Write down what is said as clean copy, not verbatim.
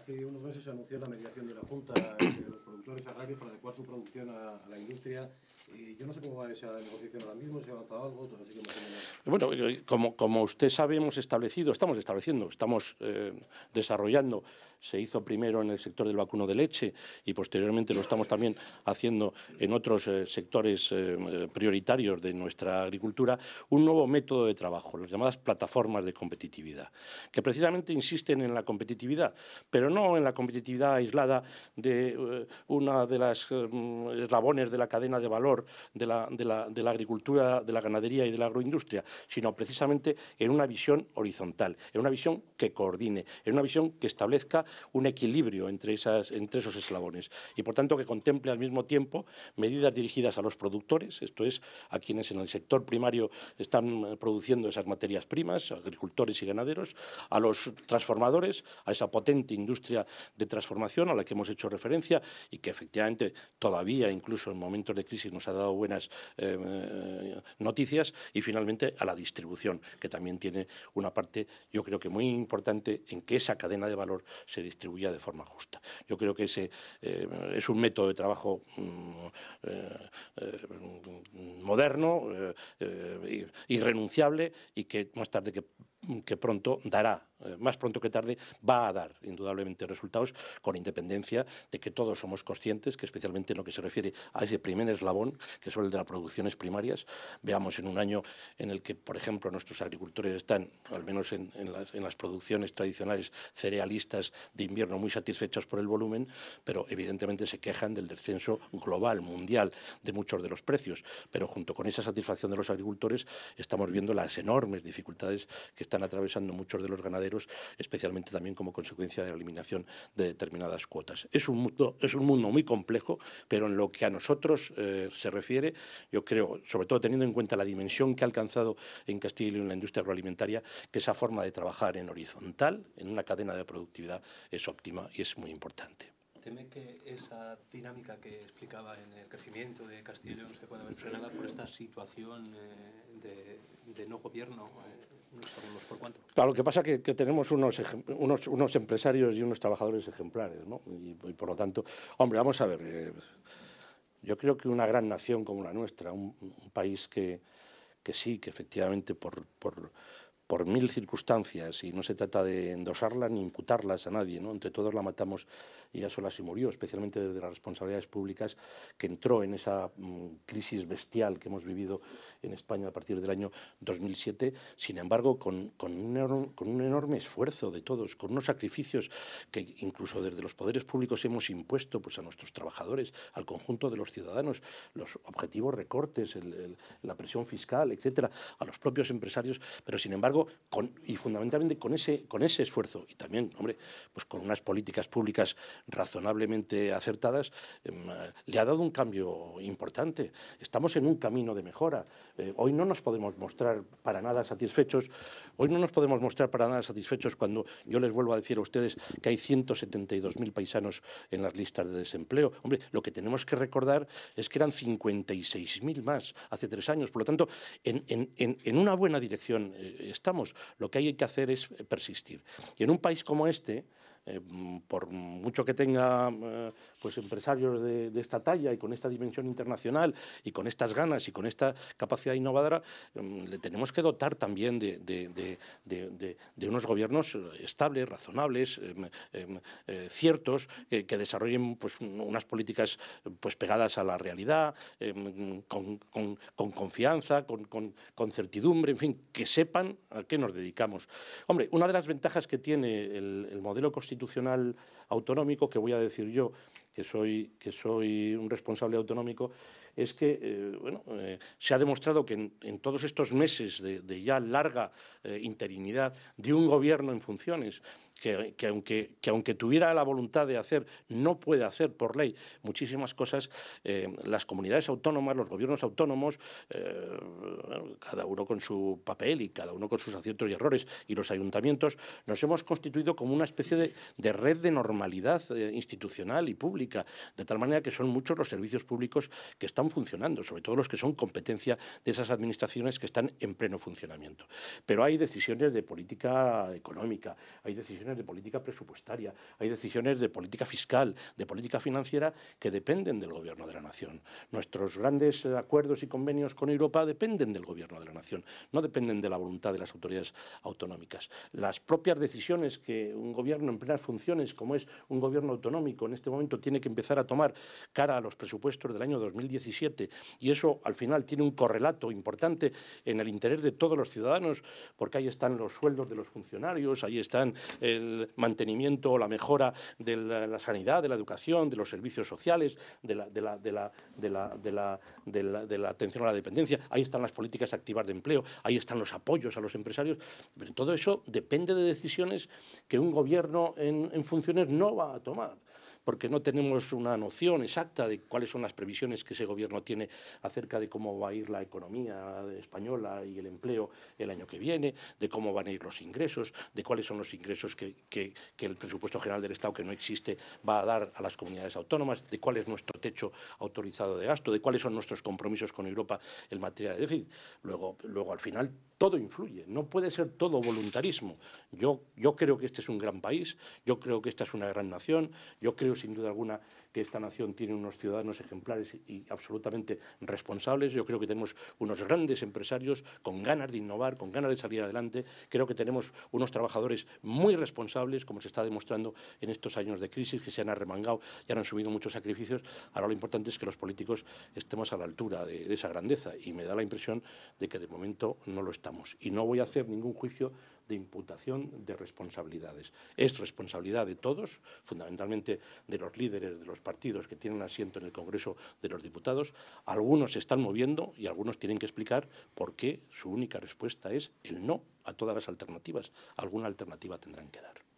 Hace unos meses se anunció la mediación de la Junta de los productores agrarios para adecuar su producción a la industria. Yo no sé cómo va esa negociación ahora mismo, si ha avanzado algo, todo así que más o menos. Bueno, como usted sabe, estamos desarrollando. Se hizo primero en el sector del vacuno de leche y posteriormente lo estamos también haciendo en otros sectores prioritarios de nuestra agricultura, un nuevo método de trabajo, las llamadas plataformas de competitividad, que precisamente insisten en la competitividad, pero no en la competitividad aislada de una de las eslabones de la cadena de valor de la agricultura, de la ganadería y de la agroindustria, sino precisamente en una visión horizontal, en una visión que coordine, en una visión que establezca un equilibrio entre esos eslabones y, por tanto, que contemple al mismo tiempo medidas dirigidas a los productores, esto es, a quienes en el sector primario están produciendo esas materias primas, agricultores y ganaderos, a los transformadores, a esa potente industria de transformación a la que hemos hecho referencia y que efectivamente todavía, incluso en momentos de crisis, nos ha dado buenas noticias, y finalmente a la distribución, que también tiene una parte, yo creo que muy importante, en que esa cadena de valor se distribuya de forma justa. Yo creo que ese es un método de trabajo moderno, irrenunciable, y que más tarde que pronto dará, más pronto que tarde, va a dar indudablemente resultados, con independencia de que todos somos conscientes que, especialmente en lo que se refiere a ese primer eslabón, que es el de las producciones primarias, veamos en un año en el que, por ejemplo, nuestros agricultores están, al menos en las producciones tradicionales cerealistas de invierno, muy satisfechos por el volumen, pero evidentemente se quejan del descenso global, mundial, de muchos de los precios. Pero junto con esa satisfacción de los agricultores estamos viendo las enormes dificultades que están atravesando muchos de los ganaderos, especialmente también como consecuencia de la eliminación de determinadas cuotas. Es un mundo muy complejo, pero en lo que a nosotros se refiere, yo creo, sobre todo teniendo en cuenta la dimensión que ha alcanzado en Castilla y León la industria agroalimentaria, que esa forma de trabajar en horizontal, en una cadena de productividad, es óptima y es muy importante. ¿Teme que esa dinámica que explicaba en el crecimiento de Castilla y León se pueda ver frenada por esta situación de no gobierno? No sabemos por cuánto. Claro, lo que pasa es que tenemos unos empresarios y unos trabajadores ejemplares, ¿no? Y por lo tanto, hombre, vamos a ver, yo creo que una gran nación como la nuestra, un país que sí, que efectivamente por mil circunstancias, y no se trata de endosarlas ni imputarlas a nadie, ¿no? Entre todos la matamos y ya sola se murió, especialmente desde las responsabilidades públicas, que entró en esa crisis bestial que hemos vivido en España a partir del año 2007, sin embargo, con un enorme esfuerzo de todos, con unos sacrificios que incluso desde los poderes públicos hemos impuesto, pues, a nuestros trabajadores, al conjunto de los ciudadanos, los objetivos recortes, la presión fiscal, etcétera, a los propios empresarios, pero sin embargo, y fundamentalmente con ese esfuerzo, y también, hombre, pues con unas políticas públicas razonablemente acertadas, le ha dado un cambio importante. Estamos en un camino de mejora. Hoy no nos podemos mostrar para nada satisfechos. Cuando yo les vuelvo a decir a ustedes que hay 172.000 paisanos en las listas de desempleo. Hombre, lo que tenemos que recordar es que eran 56.000 más hace 3 años. Por lo tanto, en una buena dirección estamos. Lo que hay que hacer es persistir. Y en un país como este, por mucho que tenga pues empresarios de esta talla y con esta dimensión internacional y con estas ganas y con esta capacidad innovadora, le tenemos que dotar también de unos gobiernos estables, razonables, ciertos, que desarrollen pues unas políticas pues pegadas a la realidad, con confianza, con certidumbre, en fin, que sepan a qué nos dedicamos. Hombre, una de las ventajas que tiene el modelo constitucional autonómico, que voy a decir yo, que soy un responsable autonómico, es que se ha demostrado que en todos estos meses de ya larga interinidad de un gobierno en funciones, que aunque tuviera la voluntad de hacer, no puede hacer por ley muchísimas cosas, las comunidades autónomas, los gobiernos autónomos, cada uno con su papel y cada uno con sus aciertos y errores, y los ayuntamientos, nos hemos constituido como una especie de red de normalidad institucional y pública, de tal manera que son muchos los servicios públicos que están funcionando, sobre todo los que son competencia de esas administraciones que están en pleno funcionamiento. Pero hay decisiones de política económica, hay decisiones decisiones de política presupuestaria, hay decisiones de política fiscal, de política financiera que dependen del Gobierno de la Nación. Nuestros grandes acuerdos y convenios con Europa dependen del Gobierno de la Nación, no dependen de la voluntad de las autoridades autonómicas. Las propias decisiones que un gobierno en plenas funciones, como es un gobierno autonómico, en este momento tiene que empezar a tomar cara a los presupuestos del año 2017, y eso al final tiene un correlato importante en el interés de todos los ciudadanos, porque ahí están los sueldos de los funcionarios, ahí están el mantenimiento o la mejora de la sanidad, de la educación, de los servicios sociales, de la atención a la dependencia, ahí están las políticas activas de empleo, ahí están los apoyos a los empresarios. Pero todo eso depende de decisiones que un gobierno en funciones no va a tomar, porque no tenemos una noción exacta de cuáles son las previsiones que ese gobierno tiene acerca de cómo va a ir la economía española y el empleo el año que viene, de cómo van a ir los ingresos, de cuáles son los ingresos que el presupuesto general del Estado, que no existe, va a dar a las comunidades autónomas, de cuál es nuestro techo autorizado de gasto, de cuáles son nuestros compromisos con Europa en materia de déficit. Luego al final, todo influye, no puede ser todo voluntarismo. Yo creo que este es un gran país, yo creo que esta es una gran nación, yo creo sin duda alguna que esta nación tiene unos ciudadanos ejemplares y absolutamente responsables. Yo creo que tenemos unos grandes empresarios con ganas de innovar, con ganas de salir adelante. Creo que tenemos unos trabajadores muy responsables, como se está demostrando en estos años de crisis, que se han arremangado y han asumido muchos sacrificios. Ahora lo importante es que los políticos estemos a la altura de esa grandeza, y me da la impresión de que de momento no lo estamos. Y no voy a hacer ningún juicio de imputación de responsabilidades. Es responsabilidad de todos, fundamentalmente de los líderes de los partidos que tienen asiento en el Congreso de los Diputados. Algunos se están moviendo y algunos tienen que explicar por qué su única respuesta es el no a todas las alternativas. Alguna alternativa tendrán que dar.